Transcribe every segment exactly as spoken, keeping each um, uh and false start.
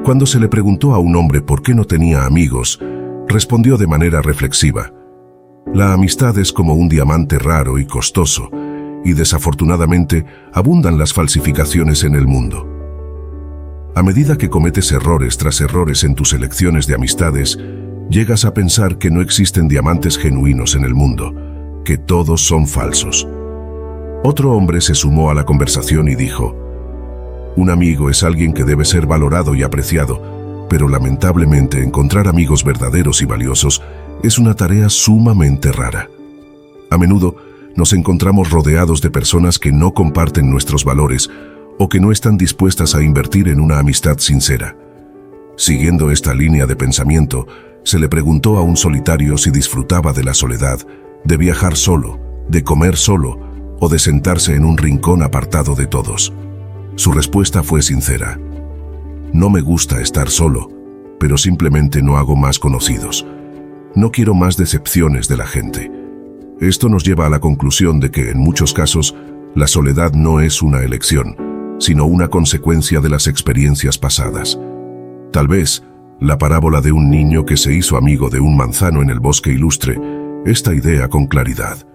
Cuando se le preguntó a un hombre por qué no tenía amigos, respondió de manera reflexiva: la amistad es como un diamante raro y costoso, y desafortunadamente abundan las falsificaciones en el mundo. A medida que cometes errores tras errores en tus elecciones de amistades, llegas a pensar que no existen diamantes genuinos en el mundo, que todos son falsos. Otro hombre se sumó a la conversación y dijo: un amigo es alguien que debe ser valorado y apreciado, pero lamentablemente encontrar amigos verdaderos y valiosos es una tarea sumamente rara. A menudo nos encontramos rodeados de personas que no comparten nuestros valores o que no están dispuestas a invertir en una amistad sincera. Siguiendo esta línea de pensamiento, se le preguntó a un solitario si disfrutaba de la soledad, de viajar solo, de comer solo o de sentarse en un rincón apartado de todos. Su respuesta fue sincera: no me gusta estar solo, pero simplemente no hago más conocidos. No quiero más decepciones de la gente. Esto nos lleva a la conclusión de que en muchos casos la soledad no es una elección, sino una consecuencia de las experiencias pasadas. Tal vez la parábola de un niño que se hizo amigo de un manzano en el bosque ilustre esta idea con claridad.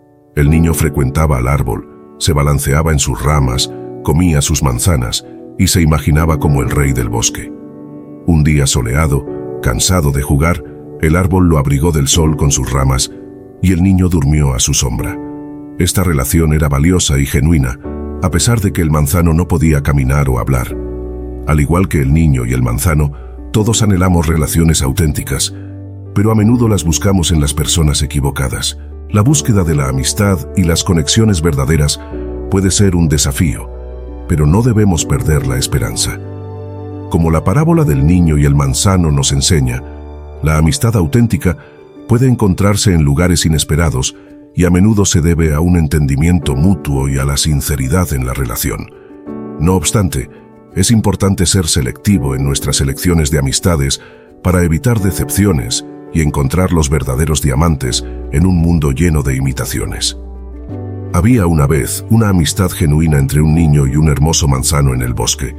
El niño frecuentaba al árbol, se balanceaba en sus ramas, comía sus manzanas y se imaginaba como el rey del bosque. Un día soleado, cansado de jugar, el árbol lo abrigó del sol con sus ramas y el niño durmió a su sombra. Esta relación era valiosa y genuina, a pesar de que el manzano no podía caminar o hablar. Al igual que el niño y el manzano, todos anhelamos relaciones auténticas, pero a menudo las buscamos en las personas equivocadas. La búsqueda de la amistad y las conexiones verdaderas puede ser un desafío, pero no debemos perder la esperanza. Como la parábola del niño y el manzano nos enseña, la amistad auténtica puede encontrarse en lugares inesperados y a menudo se debe a un entendimiento mutuo y a la sinceridad en la relación. No obstante, es importante ser selectivo en nuestras elecciones de amistades para evitar decepciones y encontrar los verdaderos diamantes en un mundo lleno de imitaciones. Había una vez una amistad genuina entre un niño y un hermoso manzano en el bosque.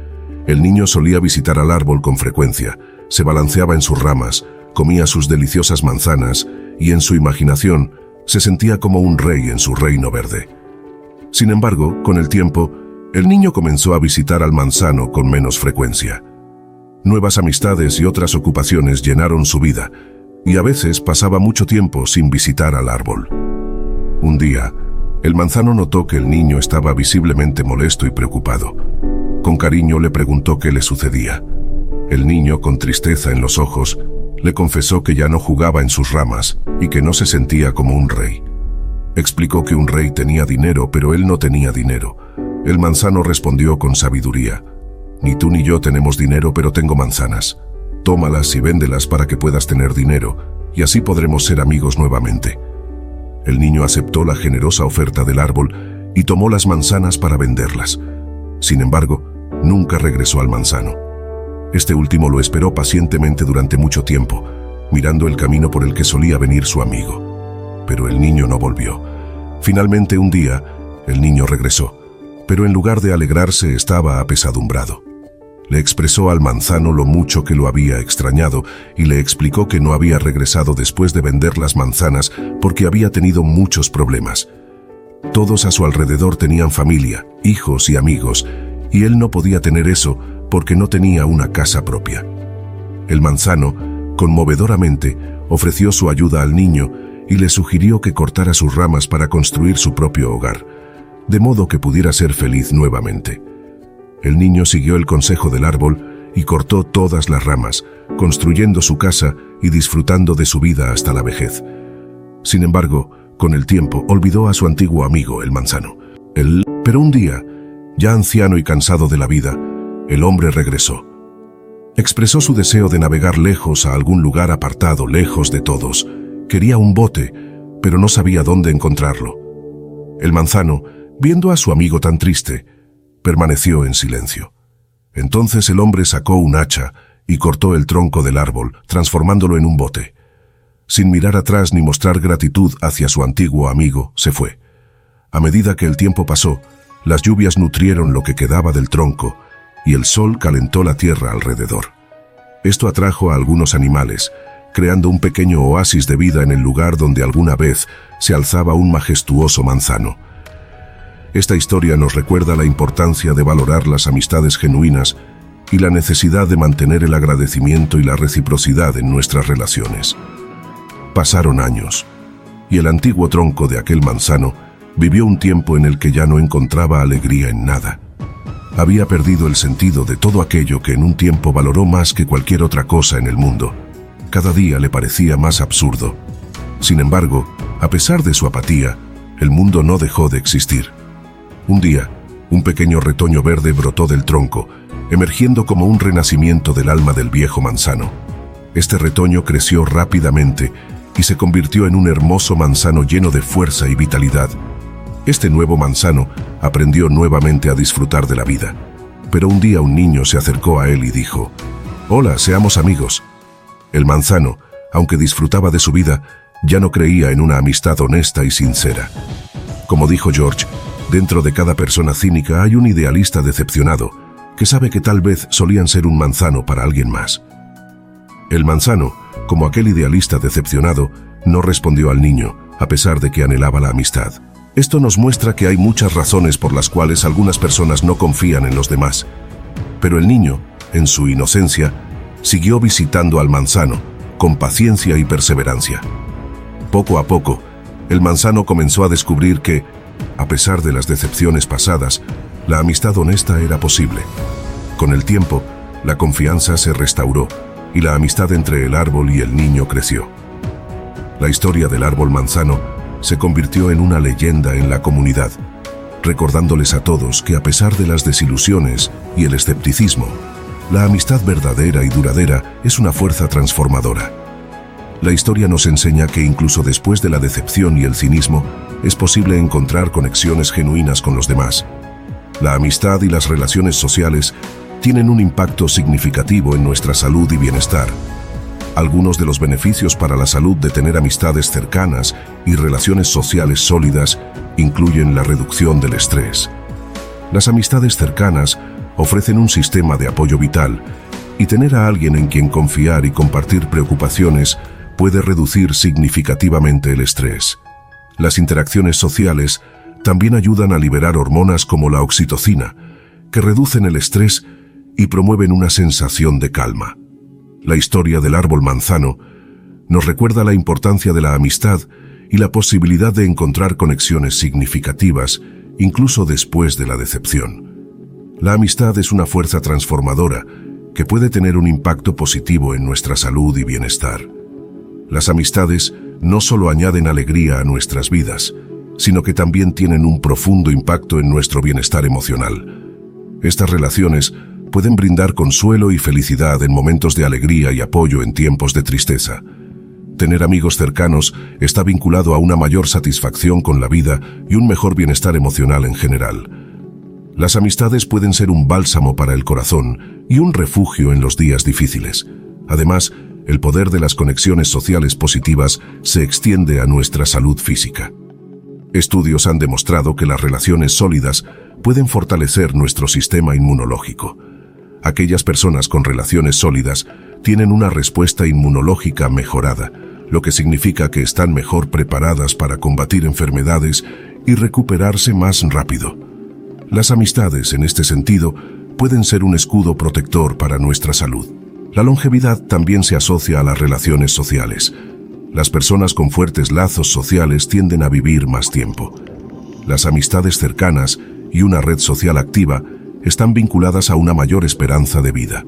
El niño solía visitar al árbol con frecuencia, se balanceaba en sus ramas, comía sus deliciosas manzanas y en su imaginación se sentía como un rey en su reino verde. Sin embargo, con el tiempo, el niño comenzó a visitar al manzano con menos frecuencia. Nuevas amistades y otras ocupaciones llenaron su vida, y a veces pasaba mucho tiempo sin visitar al árbol. Un día, el manzano notó que el niño estaba visiblemente molesto y preocupado. Con cariño le preguntó qué le sucedía. El niño, con tristeza en los ojos, le confesó que ya no jugaba en sus ramas y que no se sentía como un rey. Explicó que un rey tenía dinero, pero él no tenía dinero. El manzano respondió con sabiduría: ni tú ni yo tenemos dinero, pero tengo manzanas. Tómalas y véndelas para que puedas tener dinero, y así podremos ser amigos nuevamente. El niño aceptó la generosa oferta del árbol y tomó las manzanas para venderlas. Sin embargo, nunca regresó al manzano. Este último lo esperó pacientemente durante mucho tiempo, mirando el camino por el que solía venir su amigo. Pero el niño no volvió. Finalmente, un día, el niño regresó, pero en lugar de alegrarse estaba apesadumbrado. Le expresó al manzano lo mucho que lo había extrañado y le explicó que no había regresado después de vender las manzanas porque había tenido muchos problemas. Todos a su alrededor tenían familia, hijos y amigos, y él no podía tener eso porque no tenía una casa propia. El manzano, conmovedoramente, ofreció su ayuda al niño y le sugirió que cortara sus ramas para construir su propio hogar, de modo que pudiera ser feliz nuevamente. El niño siguió el consejo del árbol y cortó todas las ramas, construyendo su casa y disfrutando de su vida hasta la vejez. Sin embargo, con el tiempo olvidó a su antiguo amigo, el manzano. Él, pero un día, ya anciano y cansado de la vida, el hombre regresó. Expresó su deseo de navegar lejos a algún lugar apartado, lejos de todos. Quería un bote, pero no sabía dónde encontrarlo. El manzano, viendo a su amigo tan triste, permaneció en silencio. Entonces el hombre sacó un hacha y cortó el tronco del árbol, transformándolo en un bote. Sin mirar atrás ni mostrar gratitud hacia su antiguo amigo, se fue. A medida que el tiempo pasó, las lluvias nutrieron lo que quedaba del tronco, y el sol calentó la tierra alrededor. Esto atrajo a algunos animales, creando un pequeño oasis de vida en el lugar donde alguna vez se alzaba un majestuoso manzano. Esta historia nos recuerda la importancia de valorar las amistades genuinas y la necesidad de mantener el agradecimiento y la reciprocidad en nuestras relaciones. Pasaron años, y el antiguo tronco de aquel manzano vivió un tiempo en el que ya no encontraba alegría en nada. Había perdido el sentido de todo aquello que en un tiempo valoró más que cualquier otra cosa en el mundo. Cada día le parecía más absurdo. Sin embargo, a pesar de su apatía, el mundo no dejó de existir. Un día, un pequeño retoño verde brotó del tronco, emergiendo como un renacimiento del alma del viejo manzano. Este retoño creció rápidamente y se convirtió en un hermoso manzano lleno de fuerza y vitalidad. Este nuevo manzano aprendió nuevamente a disfrutar de la vida. Pero un día un niño se acercó a él y dijo: «Hola, seamos amigos». El manzano, aunque disfrutaba de su vida, ya no creía en una amistad honesta y sincera. Como dijo George, dentro de cada persona cínica hay un idealista decepcionado, que sabe que tal vez solían ser un manzano para alguien más. El manzano, como aquel idealista decepcionado, no respondió al niño, a pesar de que anhelaba la amistad. Esto nos muestra que hay muchas razones por las cuales algunas personas no confían en los demás. Pero el niño, en su inocencia, siguió visitando al manzano, con paciencia y perseverancia. Poco a poco, el manzano comenzó a descubrir que, a pesar de las decepciones pasadas, la amistad honesta era posible. Con el tiempo, la confianza se restauró y la amistad entre el árbol y el niño creció. La historia del árbol manzano se convirtió en una leyenda en la comunidad, recordándoles a todos que a pesar de las desilusiones y el escepticismo, la amistad verdadera y duradera es una fuerza transformadora. La historia nos enseña que incluso después de la decepción y el cinismo, es posible encontrar conexiones genuinas con los demás. La amistad y las relaciones sociales tienen un impacto significativo en nuestra salud y bienestar. Algunos de los beneficios para la salud de tener amistades cercanas y relaciones sociales sólidas incluyen la reducción del estrés. Las amistades cercanas ofrecen un sistema de apoyo vital, y tener a alguien en quien confiar y compartir preocupaciones puede reducir significativamente el estrés. Las interacciones sociales también ayudan a liberar hormonas como la oxitocina, que reducen el estrés y promueven una sensación de calma. La historia del árbol manzano nos recuerda la importancia de la amistad y la posibilidad de encontrar conexiones significativas, incluso después de la decepción. La amistad es una fuerza transformadora que puede tener un impacto positivo en nuestra salud y bienestar. Las amistades no solo añaden alegría a nuestras vidas, sino que también tienen un profundo impacto en nuestro bienestar emocional. Estas relaciones pueden brindar consuelo y felicidad en momentos de alegría y apoyo en tiempos de tristeza. Tener amigos cercanos está vinculado a una mayor satisfacción con la vida y un mejor bienestar emocional en general. Las amistades pueden ser un bálsamo para el corazón y un refugio en los días difíciles. Además, el poder de las conexiones sociales positivas se extiende a nuestra salud física. Estudios han demostrado que las relaciones sólidas pueden fortalecer nuestro sistema inmunológico. Aquellas personas con relaciones sólidas tienen una respuesta inmunológica mejorada, lo que significa que están mejor preparadas para combatir enfermedades y recuperarse más rápido. Las amistades, en este sentido, pueden ser un escudo protector para nuestra salud. La longevidad también se asocia a las relaciones sociales. Las personas con fuertes lazos sociales tienden a vivir más tiempo. Las amistades cercanas y una red social activa están vinculadas a una mayor esperanza de vida.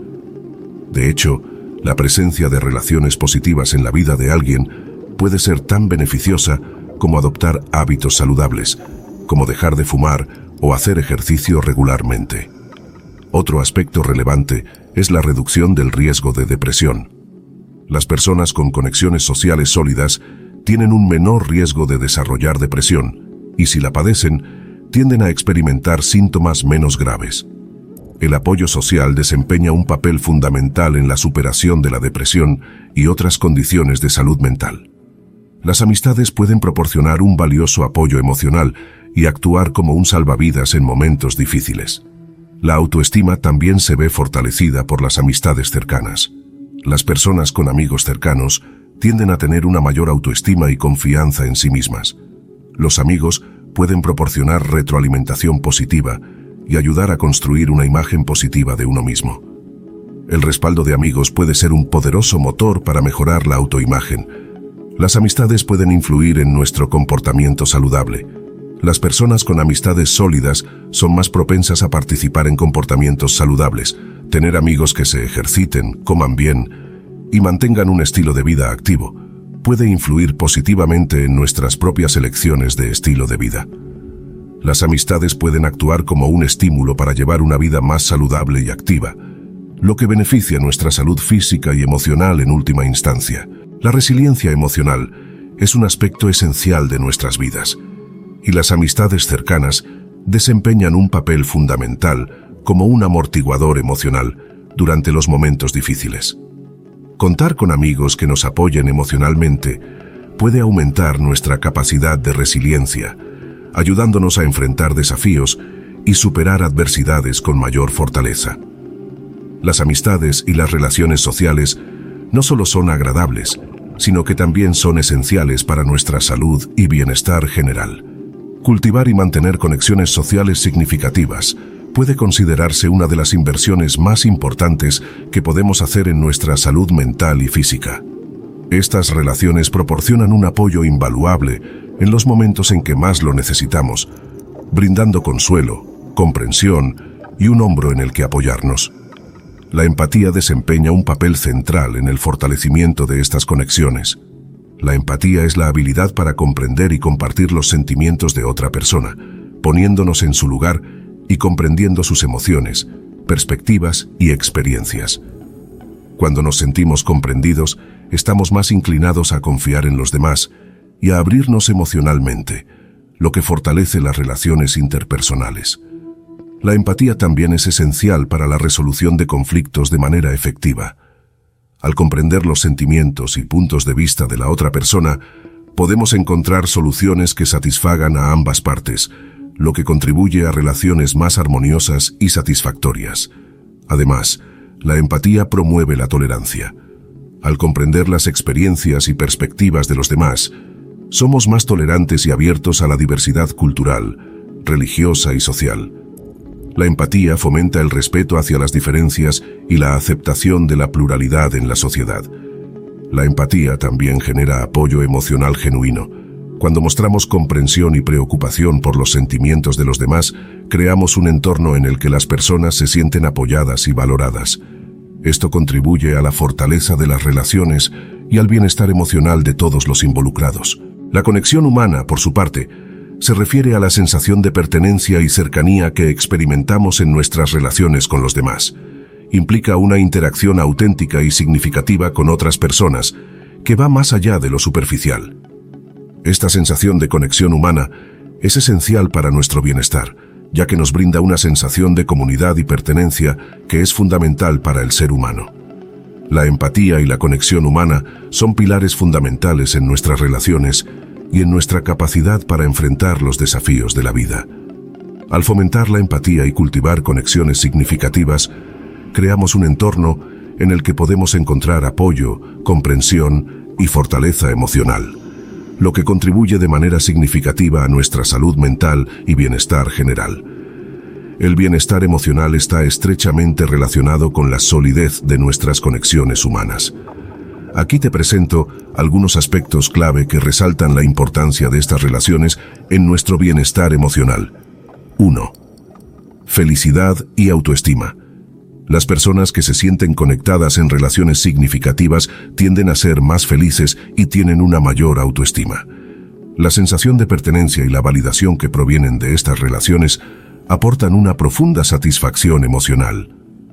De hecho, la presencia de relaciones positivas en la vida de alguien puede ser tan beneficiosa como adoptar hábitos saludables, como dejar de fumar o hacer ejercicio regularmente. Otro aspecto relevante es la reducción del riesgo de depresión. Las personas con conexiones sociales sólidas tienen un menor riesgo de desarrollar depresión y, si la padecen, tienden a experimentar síntomas menos graves. El apoyo social desempeña un papel fundamental en la superación de la depresión y otras condiciones de salud mental. Las amistades pueden proporcionar un valioso apoyo emocional y actuar como un salvavidas en momentos difíciles. La autoestima también se ve fortalecida por las amistades cercanas. Las personas con amigos cercanos tienden a tener una mayor autoestima y confianza en sí mismas. Los amigos pueden proporcionar retroalimentación positiva y ayudar a construir una imagen positiva de uno mismo. El respaldo de amigos puede ser un poderoso motor para mejorar la autoimagen. Las amistades pueden influir en nuestro comportamiento saludable. Las personas con amistades sólidas son más propensas a participar en comportamientos saludables, tener amigos que se ejerciten, coman bien y mantengan un estilo de vida activo. Puede influir positivamente en nuestras propias elecciones de estilo de vida. Las amistades pueden actuar como un estímulo para llevar una vida más saludable y activa, lo que beneficia nuestra salud física y emocional en última instancia. La resiliencia emocional es un aspecto esencial de nuestras vidas, y las amistades cercanas desempeñan un papel fundamental como un amortiguador emocional durante los momentos difíciles. Contar con amigos que nos apoyen emocionalmente puede aumentar nuestra capacidad de resiliencia, ayudándonos a enfrentar desafíos y superar adversidades con mayor fortaleza. Las amistades y las relaciones sociales no solo son agradables, sino que también son esenciales para nuestra salud y bienestar general. Cultivar y mantener conexiones sociales significativas puede considerarse una de las inversiones más importantes que podemos hacer en nuestra salud mental y física. Estas relaciones proporcionan un apoyo invaluable en los momentos en que más lo necesitamos, brindando consuelo, comprensión y un hombro en el que apoyarnos. La empatía desempeña un papel central en el fortalecimiento de estas conexiones. La empatía es la habilidad para comprender y compartir los sentimientos de otra persona, poniéndonos en su lugar y comprendiendo sus emociones, perspectivas y experiencias. Cuando nos sentimos comprendidos, estamos más inclinados a confiar en los demás y a abrirnos emocionalmente, lo que fortalece las relaciones interpersonales. La empatía también es esencial para la resolución de conflictos de manera efectiva. Al comprender los sentimientos y puntos de vista de la otra persona, podemos encontrar soluciones que satisfagan a ambas partes, lo que contribuye a relaciones más armoniosas y satisfactorias. Además, la empatía promueve la tolerancia. Al comprender las experiencias y perspectivas de los demás, somos más tolerantes y abiertos a la diversidad cultural, religiosa y social. La empatía fomenta el respeto hacia las diferencias y la aceptación de la pluralidad en la sociedad. La empatía también genera apoyo emocional genuino. Cuando mostramos comprensión y preocupación por los sentimientos de los demás, creamos un entorno en el que las personas se sienten apoyadas y valoradas. Esto contribuye a la fortaleza de las relaciones y al bienestar emocional de todos los involucrados. La conexión humana, por su parte, se refiere a la sensación de pertenencia y cercanía que experimentamos en nuestras relaciones con los demás. Implica una interacción auténtica y significativa con otras personas, que va más allá de lo superficial. Esta sensación de conexión humana es esencial para nuestro bienestar, ya que nos brinda una sensación de comunidad y pertenencia que es fundamental para el ser humano. La empatía y la conexión humana son pilares fundamentales en nuestras relaciones y en nuestra capacidad para enfrentar los desafíos de la vida. Al fomentar la empatía y cultivar conexiones significativas, creamos un entorno en el que podemos encontrar apoyo, comprensión y fortaleza emocional, lo que contribuye de manera significativa a nuestra salud mental y bienestar general. El bienestar emocional está estrechamente relacionado con la solidez de nuestras conexiones humanas. Aquí te presento algunos aspectos clave que resaltan la importancia de estas relaciones en nuestro bienestar emocional. uno. Felicidad y autoestima. Las personas que se sienten conectadas en relaciones significativas tienden a ser más felices y tienen una mayor autoestima. La sensación de pertenencia y la validación que provienen de estas relaciones aportan una profunda satisfacción emocional.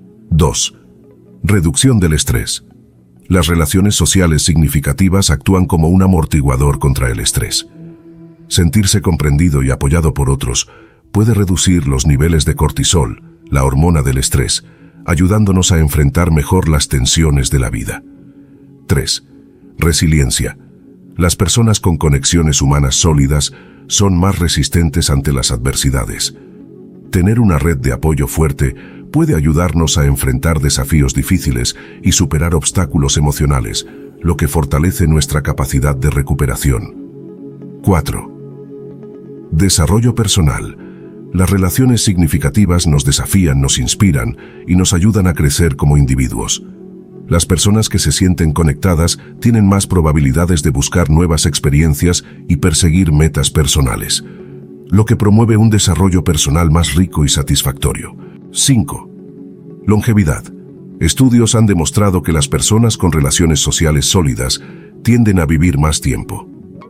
dos. Reducción del estrés. Las relaciones sociales significativas actúan como un amortiguador contra el estrés. Sentirse comprendido y apoyado por otros puede reducir los niveles de cortisol, la hormona del estrés, ayudándonos a enfrentar mejor las tensiones de la vida. tres. Resiliencia. Las personas con conexiones humanas sólidas son más resistentes ante las adversidades. Tener una red de apoyo fuerte puede ayudarnos a enfrentar desafíos difíciles y superar obstáculos emocionales, lo que fortalece nuestra capacidad de recuperación. cuatro. Desarrollo personal. Las relaciones significativas nos desafían, nos inspiran y nos ayudan a crecer como individuos. Las personas que se sienten conectadas tienen más probabilidades de buscar nuevas experiencias y perseguir metas personales, lo que promueve un desarrollo personal más rico y satisfactorio. cinco. Longevidad. Estudios han demostrado que las personas con relaciones sociales sólidas tienden a vivir más tiempo.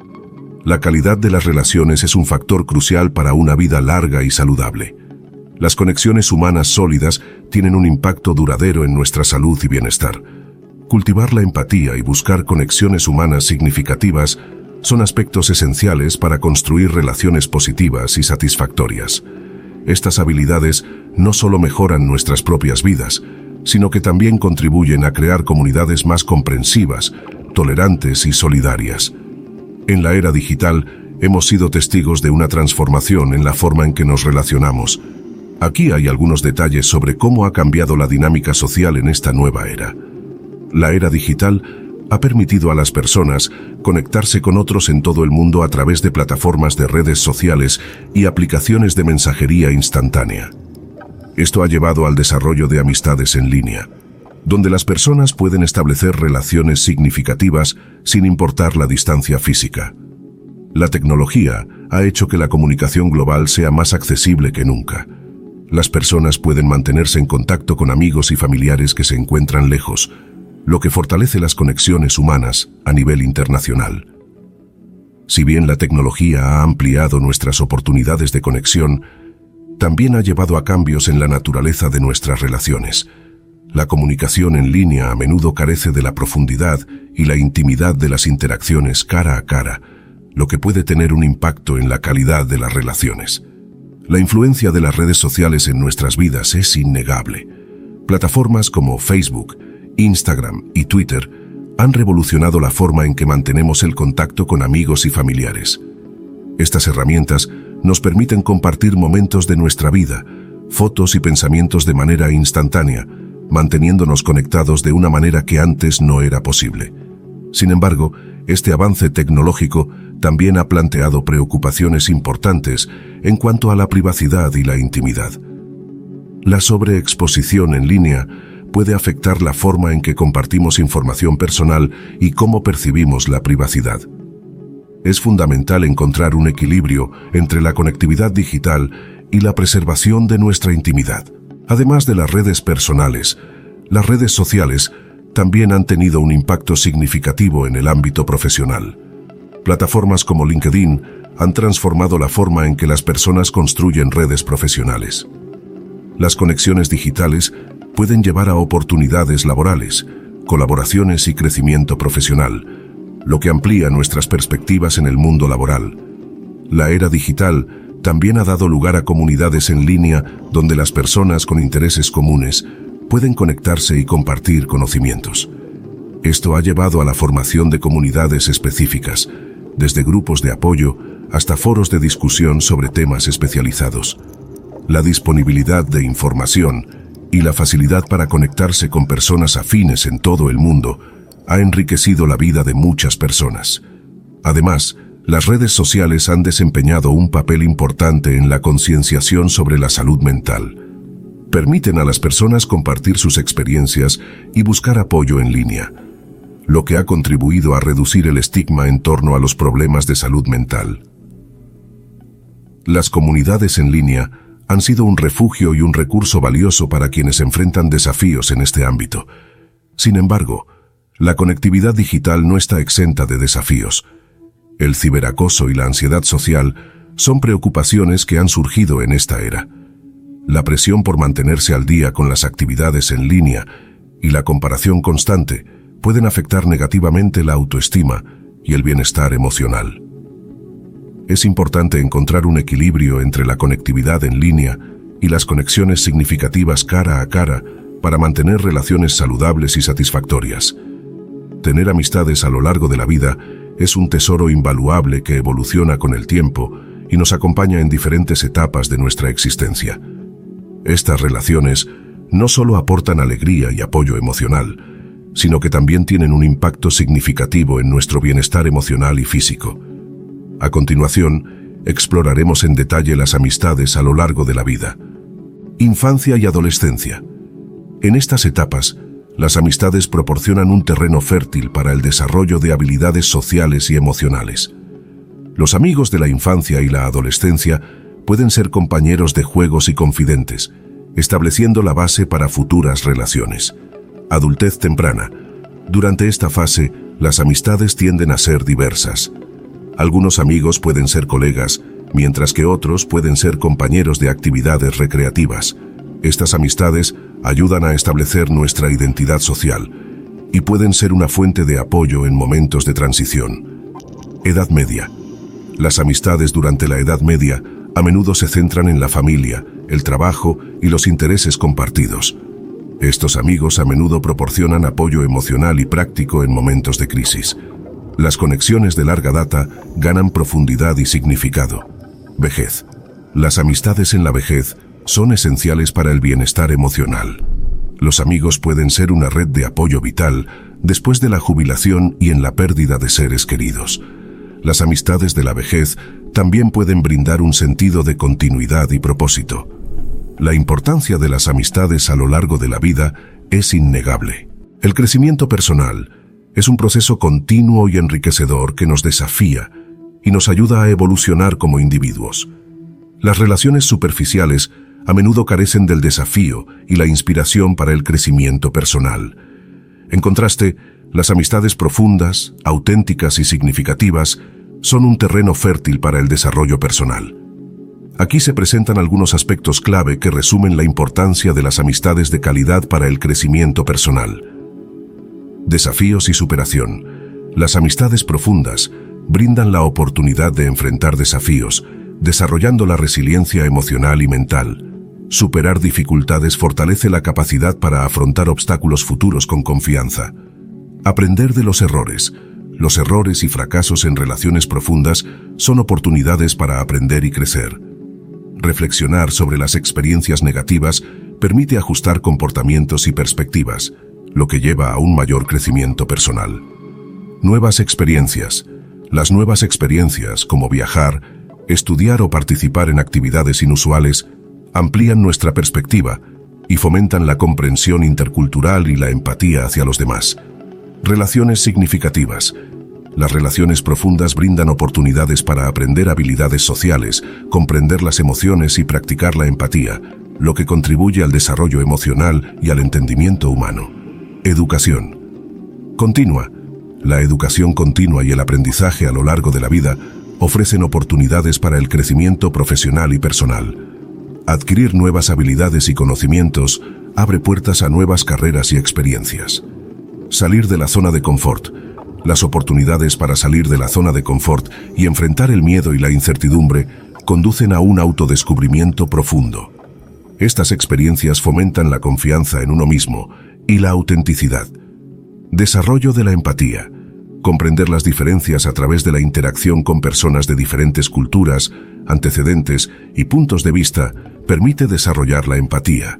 La calidad de las relaciones es un factor crucial para una vida larga y saludable. Las conexiones humanas sólidas tienen un impacto duradero en nuestra salud y bienestar. Cultivar la empatía y buscar conexiones humanas significativas son aspectos esenciales para construir relaciones positivas y satisfactorias. Estas habilidades no solo mejoran nuestras propias vidas, sino que también contribuyen a crear comunidades más comprensivas, tolerantes y solidarias. En la era digital, hemos sido testigos de una transformación en la forma en que nos relacionamos. Aquí hay algunos detalles sobre cómo ha cambiado la dinámica social en esta nueva era. La era digital ha permitido a las personas conectarse con otros en todo el mundo a través de plataformas de redes sociales y aplicaciones de mensajería instantánea. Esto ha llevado al desarrollo de amistades en línea, donde las personas pueden establecer relaciones significativas sin importar la distancia física. La tecnología ha hecho que la comunicación global sea más accesible que nunca. Las personas pueden mantenerse en contacto con amigos y familiares que se encuentran lejos, lo que fortalece las conexiones humanas a nivel internacional. Si bien la tecnología ha ampliado nuestras oportunidades de conexión, también ha llevado a cambios en la naturaleza de nuestras relaciones. La comunicación en línea a menudo carece de la profundidad y la intimidad de las interacciones cara a cara, lo que puede tener un impacto en la calidad de las relaciones. La influencia de las redes sociales en nuestras vidas es innegable. Plataformas como Facebook, Instagram y Twitter han revolucionado la forma en que mantenemos el contacto con amigos y familiares. Estas herramientas nos permiten compartir momentos de nuestra vida, fotos y pensamientos de manera instantánea, manteniéndonos conectados de una manera que antes no era posible. Sin embargo, este avance tecnológico también ha planteado preocupaciones importantes en cuanto a la privacidad y la intimidad. La sobreexposición en línea puede afectar la forma en que compartimos información personal y cómo percibimos la privacidad. Es fundamental encontrar un equilibrio entre la conectividad digital y la preservación de nuestra intimidad. Además de las redes personales, las redes sociales también han tenido un impacto significativo en el ámbito profesional. Plataformas como LinkedIn han transformado la forma en que las personas construyen redes profesionales. Las conexiones digitales pueden llevar a oportunidades laborales, colaboraciones y crecimiento profesional, lo que amplía nuestras perspectivas en el mundo laboral. La era digital también ha dado lugar a comunidades en línea donde las personas con intereses comunes pueden conectarse y compartir conocimientos. Esto ha llevado a la formación de comunidades específicas, desde grupos de apoyo hasta foros de discusión sobre temas especializados. La disponibilidad de información y la facilidad para conectarse con personas afines en todo el mundo ha enriquecido la vida de muchas personas. Además, las redes sociales han desempeñado un papel importante en la concienciación sobre la salud mental. Permiten a las personas compartir sus experiencias y buscar apoyo en línea, lo que ha contribuido a reducir el estigma en torno a los problemas de salud mental. Las comunidades en línea han sido un refugio y un recurso valioso para quienes enfrentan desafíos en este ámbito. Sin embargo, la conectividad digital no está exenta de desafíos. El ciberacoso y la ansiedad social son preocupaciones que han surgido en esta era. La presión por mantenerse al día con las actividades en línea y la comparación constante pueden afectar negativamente la autoestima y el bienestar emocional. Es importante encontrar un equilibrio entre la conectividad en línea y las conexiones significativas cara a cara para mantener relaciones saludables y satisfactorias. Tener amistades a lo largo de la vida es un tesoro invaluable que evoluciona con el tiempo y nos acompaña en diferentes etapas de nuestra existencia. Estas relaciones no solo aportan alegría y apoyo emocional, sino que también tienen un impacto significativo en nuestro bienestar emocional y físico. A continuación, exploraremos en detalle las amistades a lo largo de la vida. Infancia y adolescencia. En estas etapas, las amistades proporcionan un terreno fértil para el desarrollo de habilidades sociales y emocionales. Los amigos de la infancia y la adolescencia pueden ser compañeros de juegos y confidentes, estableciendo la base para futuras relaciones. Adultez temprana. Durante esta fase, las amistades tienden a ser diversas. Algunos amigos pueden ser colegas, mientras que otros pueden ser compañeros de actividades recreativas. Estas amistades ayudan a establecer nuestra identidad social y pueden ser una fuente de apoyo en momentos de transición. Edad media. Las amistades durante la Edad Media a menudo se centran en la familia, el trabajo y los intereses compartidos. Estos amigos a menudo proporcionan apoyo emocional y práctico en momentos de crisis. Las conexiones de larga data ganan profundidad y significado. Vejez. Las amistades en la vejez son esenciales para el bienestar emocional. Los amigos pueden ser una red de apoyo vital después de la jubilación y en la pérdida de seres queridos. Las amistades de la vejez también pueden brindar un sentido de continuidad y propósito. La importancia de las amistades a lo largo de la vida es innegable. El crecimiento personal es un proceso continuo y enriquecedor que nos desafía y nos ayuda a evolucionar como individuos. Las relaciones superficiales a menudo carecen del desafío y la inspiración para el crecimiento personal. En contraste, las amistades profundas, auténticas y significativas son un terreno fértil para el desarrollo personal. Aquí se presentan algunos aspectos clave que resumen la importancia de las amistades de calidad para el crecimiento personal. Desafíos y superación. Las amistades profundas brindan la oportunidad de enfrentar desafíos, desarrollando la resiliencia emocional y mental. Superar dificultades fortalece la capacidad para afrontar obstáculos futuros con confianza. Aprender de los errores. Los errores y fracasos en relaciones profundas son oportunidades para aprender y crecer. Reflexionar sobre las experiencias negativas permite ajustar comportamientos y perspectivas, lo que lleva a un mayor crecimiento personal. Nuevas experiencias. Las nuevas experiencias, como viajar, estudiar o participar en actividades inusuales, amplían nuestra perspectiva y fomentan la comprensión intercultural y la empatía hacia los demás. Relaciones significativas. Las relaciones profundas brindan oportunidades para aprender habilidades sociales, comprender las emociones y practicar la empatía, lo que contribuye al desarrollo emocional y al entendimiento humano. Educación. Continua. La educación continua y el aprendizaje a lo largo de la vida ofrecen oportunidades para el crecimiento profesional y personal. Adquirir nuevas habilidades y conocimientos abre puertas a nuevas carreras y experiencias. Salir de la zona de confort. Las oportunidades para salir de la zona de confort y enfrentar el miedo y la incertidumbre conducen a un autodescubrimiento profundo. Estas experiencias fomentan la confianza en uno mismo y la autenticidad. Desarrollo de la empatía. Comprender las diferencias a través de la interacción con personas de diferentes culturas, antecedentes y puntos de vista permite desarrollar la empatía.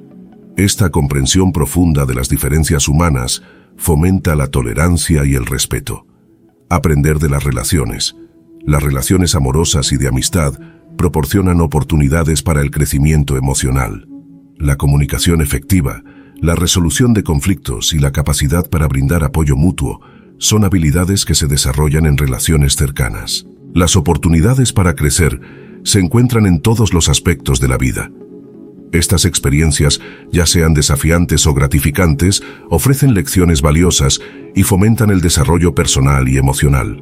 Esta comprensión profunda de las diferencias humanas fomenta la tolerancia y el respeto. Aprender de las relaciones. Las relaciones amorosas y de amistad proporcionan oportunidades para el crecimiento emocional. La comunicación efectiva, la resolución de conflictos y la capacidad para brindar apoyo mutuo son habilidades que se desarrollan en relaciones cercanas. Las oportunidades para crecer se encuentran en todos los aspectos de la vida. Estas experiencias, ya sean desafiantes o gratificantes, ofrecen lecciones valiosas y fomentan el desarrollo personal y emocional.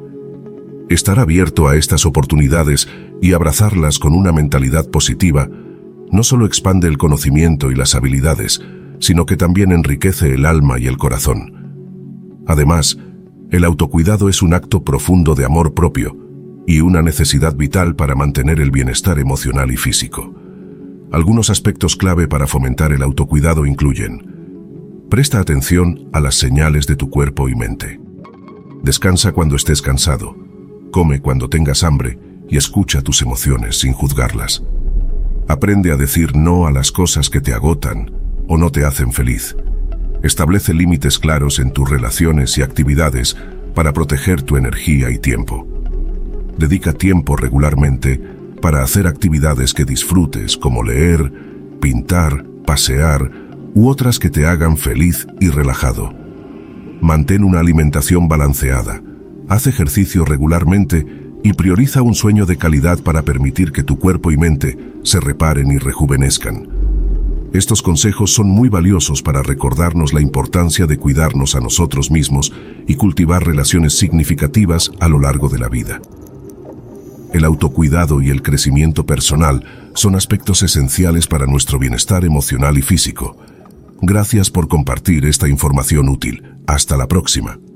Estar abierto a estas oportunidades y abrazarlas con una mentalidad positiva no solo expande el conocimiento y las habilidades, sino que también enriquece el alma y el corazón. Además, el autocuidado es un acto profundo de amor propio y una necesidad vital para mantener el bienestar emocional y físico. Algunos aspectos clave para fomentar el autocuidado incluyen: presta atención a las señales de tu cuerpo y mente. Descansa cuando estés cansado, come cuando tengas hambre y escucha tus emociones sin juzgarlas. Aprende a decir no a las cosas que te agotan o no te hacen feliz. Establece límites claros en tus relaciones y actividades para proteger tu energía y tiempo. Dedica tiempo regularmente para hacer actividades que disfrutes, como leer, pintar, pasear u otras que te hagan feliz y relajado. Mantén una alimentación balanceada, haz ejercicio regularmente y prioriza un sueño de calidad para permitir que tu cuerpo y mente se reparen y rejuvenezcan. Estos consejos son muy valiosos para recordarnos la importancia de cuidarnos a nosotros mismos y cultivar relaciones significativas a lo largo de la vida. El autocuidado y el crecimiento personal son aspectos esenciales para nuestro bienestar emocional y físico. Gracias por compartir esta información útil. Hasta la próxima.